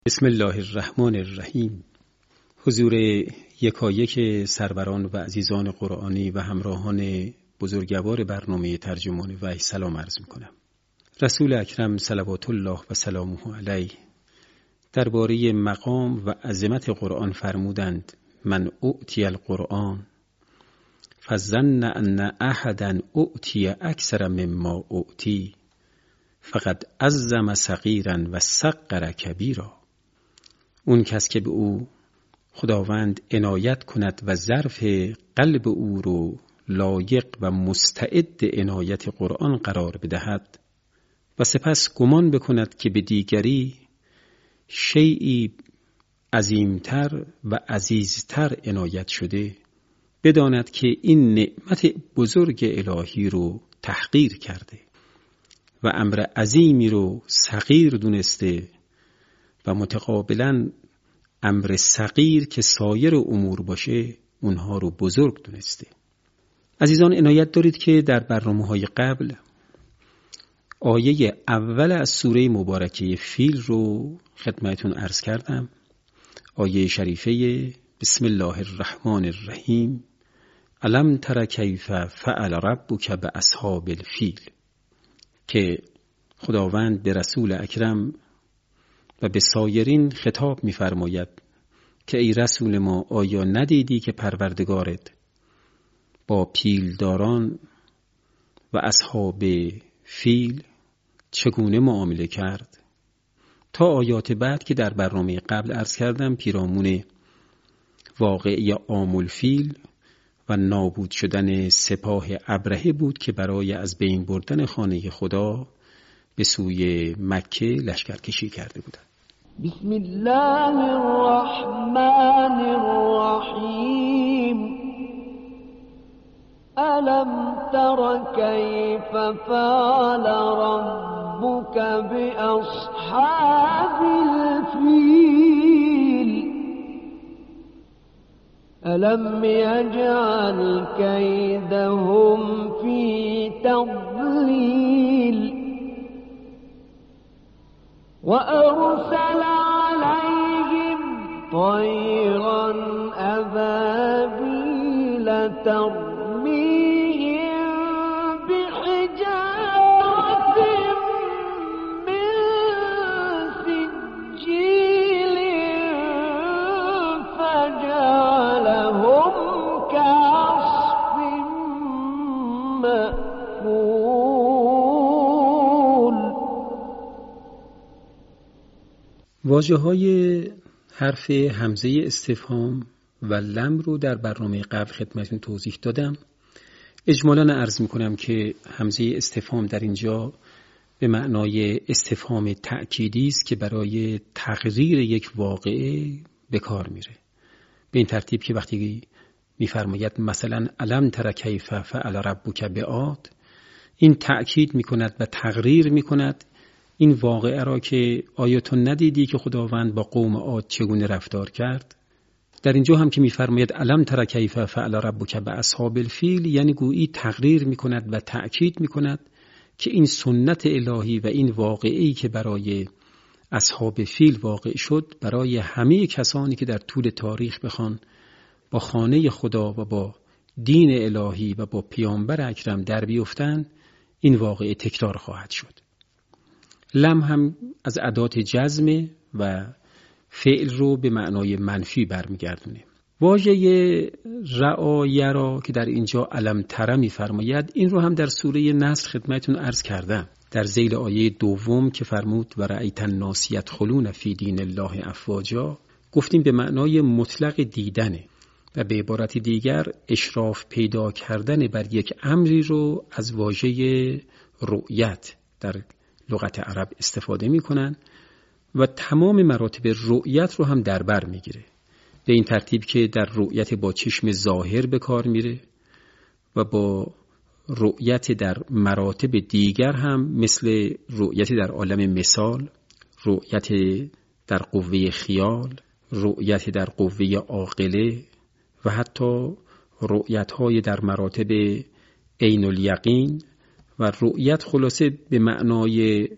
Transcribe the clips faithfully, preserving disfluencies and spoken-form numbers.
بسم الله الرحمن الرحیم. حضور یکایک سروران و عزیزان قرآنی و همراهان بزرگوار برنامه ترجمان وحی سلام عرض می‌کنم. رسول اکرم صلوات الله و سلامه علیه درباره مقام و عظمت قرآن فرمودند: من اعطی القرآن فظن ان احدا اعطی اکثر مما اعطی فقد عظم صغیرا و صغر کبیرا. اون کس که به او خداوند عنایت کند و ظرف قلب او رو لایق و مستعد عنایت قرآن قرار بدهد و سپس گمان بکند که به دیگری شیئی عظیمتر و عزیزتر عنایت شده، بداند که این نعمت بزرگ الهی رو تحقیر کرده و امر عظیمی رو صغیر دونسته و متقابلاً امر صغیر که سایر امور باشه اونها رو بزرگ دونسته. عزیزان عنایت دارید که در برنامه‌های قبل آیه اول از سوره مبارکه فیل رو خدمتتون عرض کردم. آیه شریفه بسم الله الرحمن الرحیم الم تر کیف فعل ربک باصحاب الفیل، که خداوند به رسول اکرم و به سایرین خطاب می‌فرماید که ای رسول ما، آیا ندیدی که پروردگارت با پیلداران و اصحاب فیل چگونه معامله کرد؟ تا آیات بعد که در برنامه قبل عرض کردم پیرامون واقعه عام الفیل و نابود شدن سپاه ابرهه بود که برای از بین بردن خانه خدا به سوی مکه لشکرکشی کرده بودند. بسم الله الرحمن الرحیم الم تر کیف فعل ربک باصحاب الفیل الم یجعل کیدهم فی تضلیل وأرسل عليهم طيرا أبابيل ترميهم بحجارة من سجيل فجعلهم كعصف مأكول. واژه‌های حرف همزه استفهام و لم رو در برنامه قبل خدمتتون توضیح دادم. اجمالاً عرض می‌کنم که همزه استفهام در اینجا به معنای استفهام تأکیدی است که برای تقریر یک واقعه به کار میره. به این ترتیب که وقتی می‌فرماید مثلا الم تر کیف فعل ربک بعاد، این تأکید می‌کند و تقریر می‌کند این واقعه را که آیا تو ندیدی که خداوند با قوم عاد چگونه رفتار کرد؟ در اینجا هم که می‌فرماید الم تر کیف فعل ربک باصحاب الفیل، یعنی گویی تقریر می‌کند و تأکید می‌کند که این سنت الهی و این واقعه‌ای که برای اصحاب فیل واقع شد برای همه کسانی که در طول تاریخ بخوان با خانه خدا و با دین الهی و با پیامبر اکرم در بیفتند، این واقعه تکرار خواهد شد. لم هم از ادات جزم و فعل رو به معنای منفی برمیگردونه. واژه رعایه را که در اینجا الم تر می‌فرماید، این رو هم در سوره نصر خدمتتون عرض کردم در ذیل آیه دوم که فرمود و رأیت الناس یدخلون فی دین الله افواجا، گفتیم به معنای مطلق دیدنه و به عبارت دیگر اشراف پیدا کردن بر یک امری رو از واژه رؤیت در لغت عرب استفاده میکنن و تمام مراتب رؤیت رو هم در بر میگیره، به این ترتیب که در رؤیت با چشم ظاهر به کار میره و با رؤیت در مراتب دیگر هم مثل رؤیت در عالم مثال، رؤیت در قوه خیال، رؤیت در قوه عاقله و حتی رؤیت‌های در مراتب عین الیقین و رؤیت خلاصه به معنای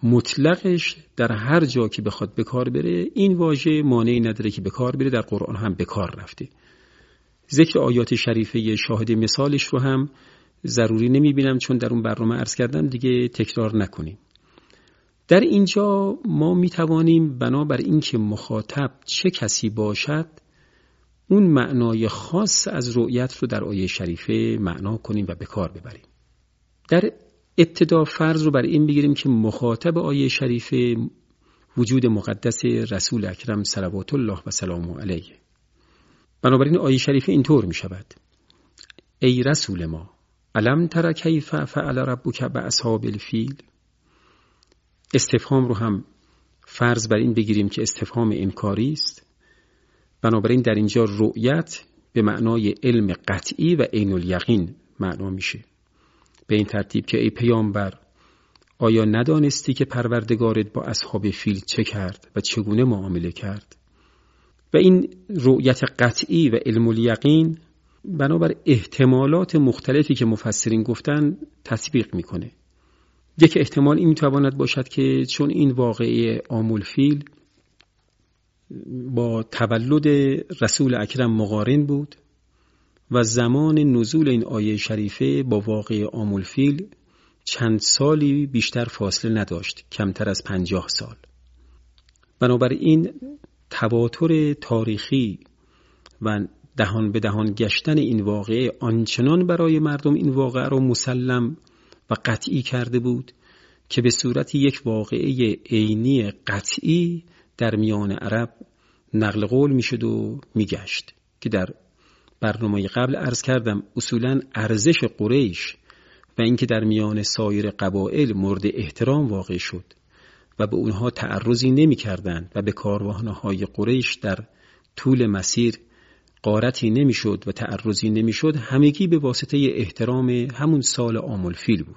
مطلقش در هر جا که بخواد به کار بره، این واژه مانعی نداره که به کار بره. در قرآن هم به کار رفته. ذکر آیات شریفه شاهد مثالش رو هم ضروری نمیبینم، چون در اون برنامه عرض کردم دیگه تکرار نکنیم. در اینجا ما میتوانیم بنابر اینکه مخاطب چه کسی باشد، اون معنای خاص از رؤیت رو در آیه شریفه معنا کنیم و به کار ببریم. در ابتدا فرض رو بر این بگیریم که مخاطب آیه شریفه وجود مقدس رسول اکرم صلوات الله و سلامه علیه. بنابراین آیه شریفه اینطور می شود: ای رسول ما، الم تر کیف فعل ربک باصحاب الفیل. استفهام رو هم فرض بر این بگیریم که استفهام انکاری است. بنابراین در اینجا رؤیت به معنای علم قطعی و عین الیقین معنا میشه. به این ترتیب که ای پیامبر، آیا ندانستی که پروردگارت با اصحاب فیل چه کرد و چگونه معامله کرد؟ و این رؤیت قطعی و علم الیقین بنابر احتمالات مختلفی که مفسرین گفتن تطبیق میکنه. یک احتمال این میتواند باشد که چون این واقعه عام الفیل با تولد رسول اکرم مقارن بود و زمان نزول این آیه شریفه با واقعه عام الفیل چند سالی بیشتر فاصله نداشت، کمتر از پنجاه سال. بنابراین تواتر تاریخی و دهان به دهان گشتن این واقعه آنچنان برای مردم این واقعه را مسلم و قطعی کرده بود که به صورت یک واقعه عینی قطعی در میان عرب نقل قول میشد و میگشت، که در برنامه قبل عرض کردم اصولاً ارزش قریش و اینکه در میان سایر قبایل مورد احترام واقع شد و به اونها تعرضی نمی کردند و به کاروانهای قریش در طول مسیر غارتی نمی شد و تعرضی نمی شد، همگی به واسطه احترام همون سال عام الفیل بود.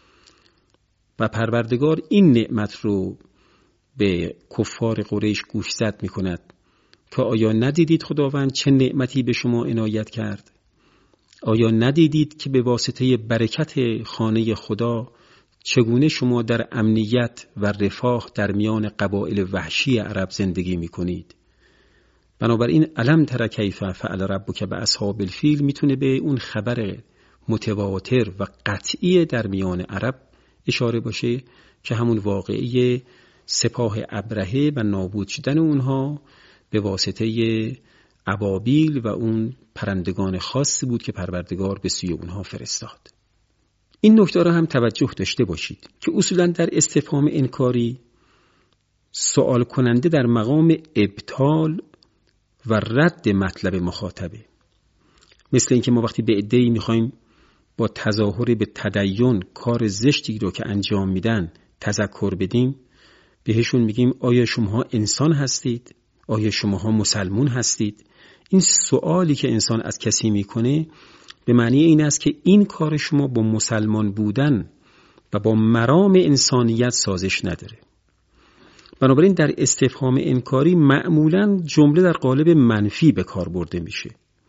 و پروردگار این نعمت رو به کفار قریش گوشزد می کند که آیا ندیدید خداوند چه نعمتی به شما عنایت کرد؟ آیا ندیدید که به واسطه برکت خانه خدا چگونه شما در امنیت و رفاه در میان قبایل وحشی عرب زندگی می کنید؟ بنابراین الم تر کیف فعل ربک باصحاب الفیل میتونه به اون خبر متواتر و قطعی در میان عرب اشاره باشه که همون واقعی سپاه ابرهه و نابود شدن اونها به واسطه ابابیل و اون پرندگان خاصی بود که پروردگار به سوی اونها فرستاد. این نکته را هم توجه داشته باشید که اصولاً در استفهام انکاری سوال کننده در مقام ابطال و رد مطلب مخاطبه. مثل اینکه ما وقتی به عده‌ای میخوایم با تظاهر به تدین کار زشتی رو که انجام میدن تذکر بدیم، بهشون میگیم آیا شماها انسان هستید؟ آیا شماها مسلمون هستید؟ این سوالی که انسان از کسی میکنه به معنی این است که این کار شما با مسلمان بودن و با مرام انسانیت سازش نداره. بنابراین در استفهام انکاری معمولاً جمله در قالب منفی به کار برده میشه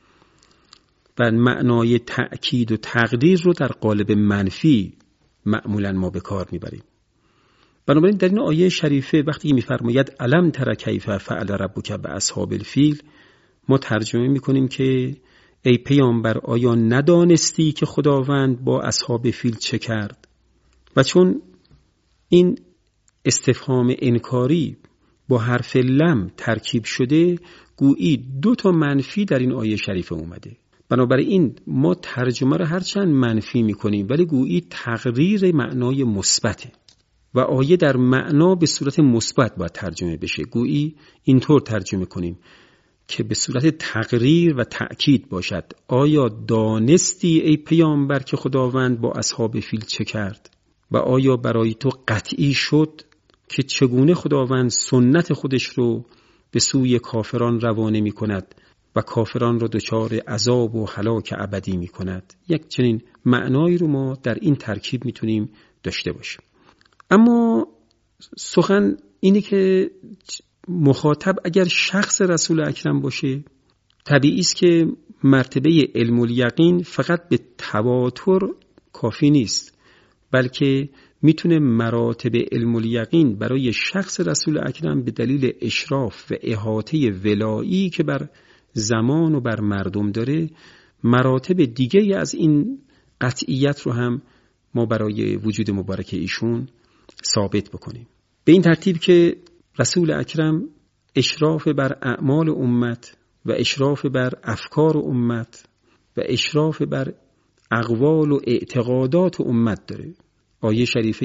و معنای تأکید و تقدیر رو در قالب منفی معمولاً ما به کار میبریم. بنابراین در این آیه شریفه وقتی میفرماید الم تر کیف فعل ربک باصحاب الفیل، ما ترجمه میکنیم که ای پیامبر، آیا ندانستی که خداوند با اصحاب فیل چه کرد؟ و چون این استفهام انکاری با حرف لم ترکیب شده، گویی دو تا منفی در این آیه شریفه اومده. بنابراین ما ترجمه رو هرچند منفی میکنیم ولی گویی تقریر معنای مثبته و آیه در معنا به صورت مثبت باید ترجمه بشه. گویی اینطور ترجمه کنیم که به صورت تقریر و تأکید باشد. آیا دانستی ای پیامبر که خداوند با اصحاب فیل چه کرد؟ و آیا برای تو قطعی شد که چگونه خداوند سنت خودش رو به سوی کافران روانه می کند و کافران را دچار عذاب و هلاک ابدی می کند؟ یک چنین معنایی رو ما در این ترکیب می تونیم داشته باشیم. اما سخن اینه که مخاطب اگر شخص رسول اکرم باشه، طبیعی است که مرتبه علم الیقین فقط به تواتر کافی نیست، بلکه میتونه مراتب علم الیقین برای شخص رسول اکرم به دلیل اشراف و احاطه ولایی که بر زمان و بر مردم داره، مراتب دیگه از این قطعیت رو هم ما برای وجود مبارک ایشون ثابت بکنیم. به این ترتیب که رسول اکرم اشراف بر اعمال امت و اشراف بر افکار امت و اشراف بر اقوال و اعتقادات امت داره. آیه شریفه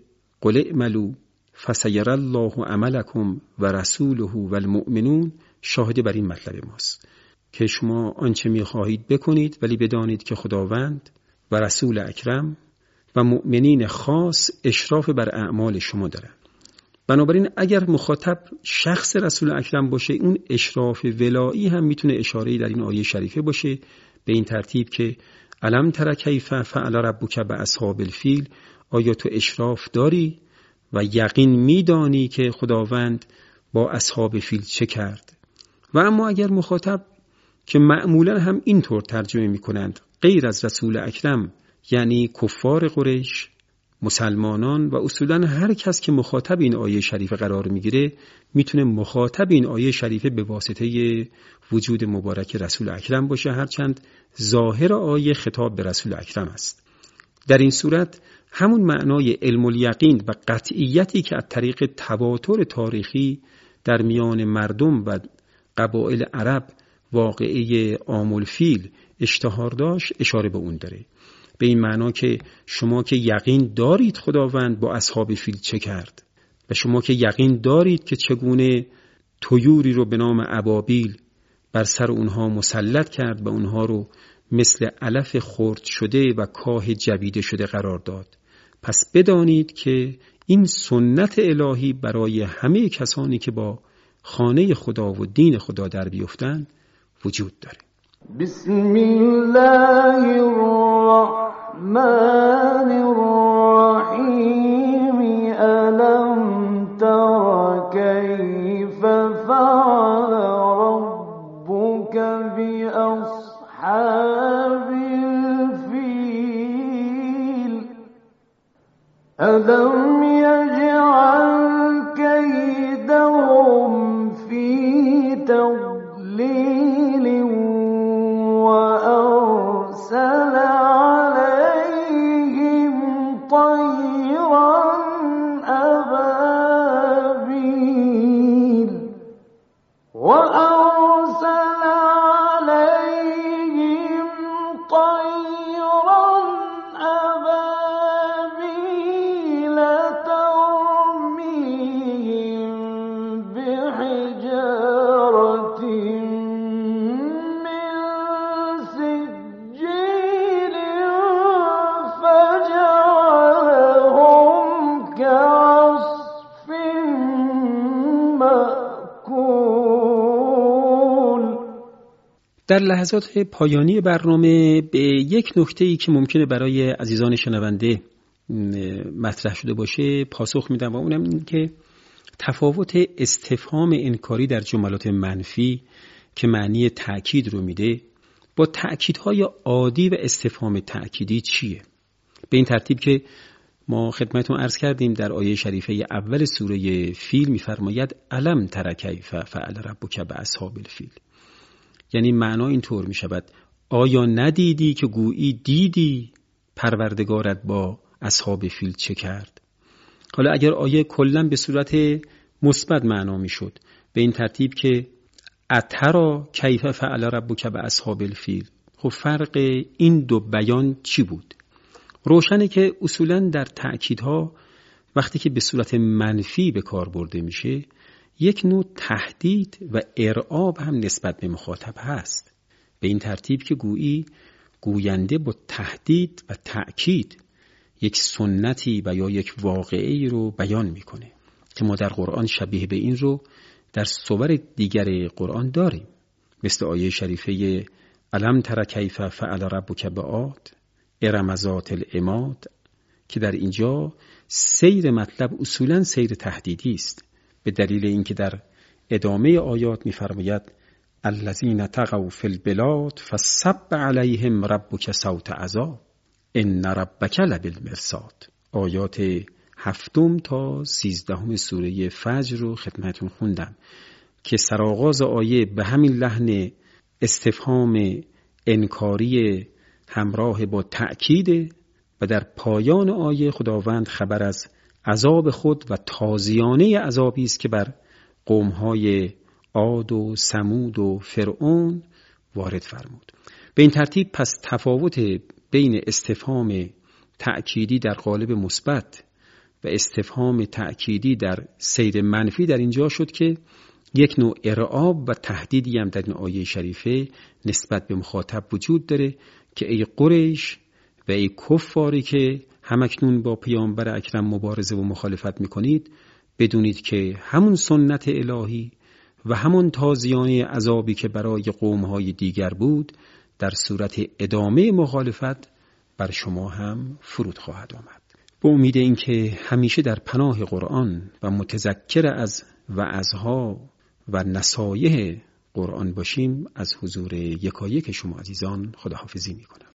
قل اعملوا فسیر الله عملکم و رسوله و المؤمنون شاهد بر این مطلب ماست که شما آنچه می‌خواهید بکنید، ولی بدانید که خداوند و رسول اکرم و مؤمنین خاص اشراف بر اعمال شما دارن. بنابراین اگر مخاطب شخص رسول اکرم باشه، اون اشراف ولایی هم میتونه اشاره‌ای در این آیه شریفه باشه، به این ترتیب که الم تر کیف فعل ربک باصحاب الفیل، آیا تو اشراف داری و یقین میدانی که خداوند با اصحاب فیل چه کرد؟ و اما اگر مخاطب که معمولا هم اینطور ترجمه میکنند غیر از رسول اکرم، یعنی کفار قریش، مسلمانان و اصولا هر کس که مخاطب این آیه شریفه قرار میگیره، میتونه مخاطب این آیه شریفه به واسطه وجود مبارک رسول اکرم باشه، هرچند ظاهر آیه خطاب به رسول اکرم است. در این صورت همون معنای علم الیقین و قطعیتی که از طریق تواتر تاریخی در میان مردم و قبایل عرب واقعه عام الفیل اشتهار داشت اشاره به اون داره، به این معنا که شما که یقین دارید خداوند با اصحاب فیل چه کرد و شما که یقین دارید که چگونه طیوری رو به نام ابابیل بر سر اونها مسلط کرد و اونها رو مثل علف خرد شده و کاه جویده شده قرار داد، پس بدانید که این سنت الهی برای همه کسانی که با خانه خدا و دین خدا در بیفتن وجود داره. بسم الله الرحمن الرحیم الم تر کیف فعل ربک باصحاب الفیل الم یجعل کیدهم فی تضلیل وأرسل عليهم طيرا أبابيل وأرسل عليهم طيرا أبابيل ترميهم بحجارة در لحظات پایانی برنامه به یک نکته‌ای که ممکنه برای عزیزان شنونده مطرح شده باشه پاسخ میدم، و اونم این که تفاوت استفهام انکاری در جملات منفی که معنی تأکید رو میده با تأکیدهای عادی و استفهام تأکیدی چیه. به این ترتیب که ما خدمتتون عرض کردیم در آیه شریفه اول سوره فیل میفرماید الم تر کیف فعل ربک باصحاب الفیل، یعنی معنا این طور می شود آیا ندیدی که گویی دیدی پروردگارت با اصحاب فیل چه کرد. حالا اگر آیه کلاً به صورت مثبت معنا می شد به این ترتیب که اترا کیف فعل ربک باصحاب الفیل، خب فرق این دو بیان چی بود؟ روشنه که اصولاً در تأکیدها وقتی که به صورت منفی به کار برده میشه یک نوع تهدید و ارعاب هم نسبت به مخاطب هست، به این ترتیب که گویی گوینده با تهدید و تأکید یک سنتی و یا یک واقعه‌ای رو بیان میکنه که ما در قرآن شبیه به این رو در سور دیگر قرآن داریم، مثل آیه شریفه الم تر کیف فعل ربک بعاد ارم ذات العماد که در اینجا سیر مطلب اصولاً سیر تهدیدی است، به دلیل اینکه در ادامه آیات می‌فرماید الذین طغوا فی البلاد فصب علیهم ربک صوت عذاب ان ربک لبالمرصاد. آیات هفتم تا سیزدهم سوره فجر رو خدمتون خوندم که سرآغاز آیه به همین لحن استفهام انکاری همراه با تأکید و در پایان آیه خداوند خبر از عذاب خود و تازیانه عذابی است که بر قوم‌های عاد و ثمود و فرعون وارد فرمود. به این ترتیب پس تفاوت بین استفهام تأکیدی در قالب مثبت و استفهام تأکیدی در سیر منفی در اینجا شد که یک نوع ارعاب و تهدیدی هم در این آیه شریفه نسبت به مخاطب وجود داره که ای قریش و ای کفاری که همکنون با پیامبر اکرم مبارزه و مخالفت میکنید، بدونید که همون سنت الهی و همون تازیانه عذابی که برای قومهای دیگر بود در صورت ادامه مخالفت بر شما هم فرود خواهد آمد. با امید اینکه همیشه در پناه قرآن و متذکر از وعظها و نصایح قرآن باشیم، از حضور یکایک شما عزیزان خداحافظی میکنم.